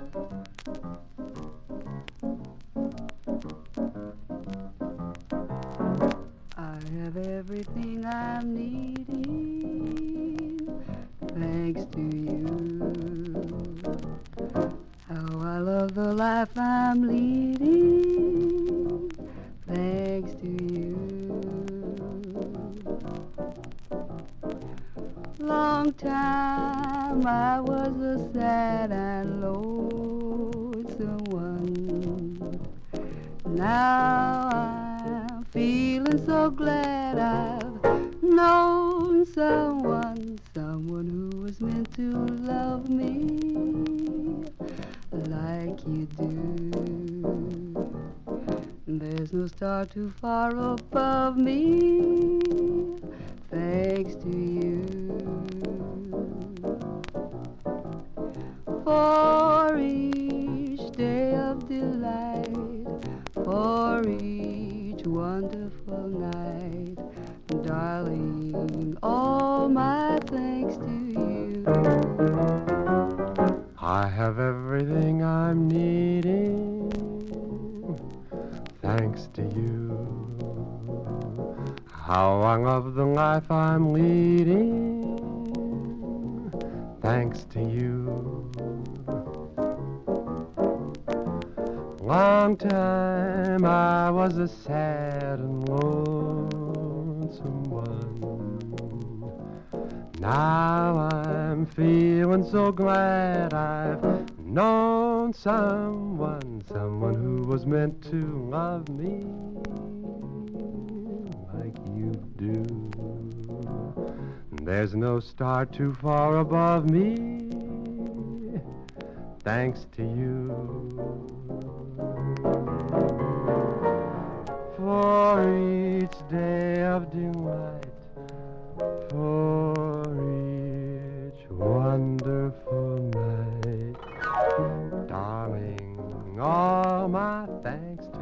I have everything I'm needing, thanks to you. How I love the life I'm leading, thanks to you. Long time I was a sad and lonesome one. Now I'm feeling so glad I've known someone who was meant to love me like you do. There's no star too far above me, thanks to you. For each day of delight, for each wonderful night, darling, all my thanks to you. I have everything I'm needing, thanks to you. How I love the life I'm leading, thanks to you. Long time I was a sad and lonesome one. Now I'm feeling so glad I've known someone who was meant to love me like you do. There's no star too far above me, thanks to you. For each day of delight, for each wonderful night, darling, all my thanks to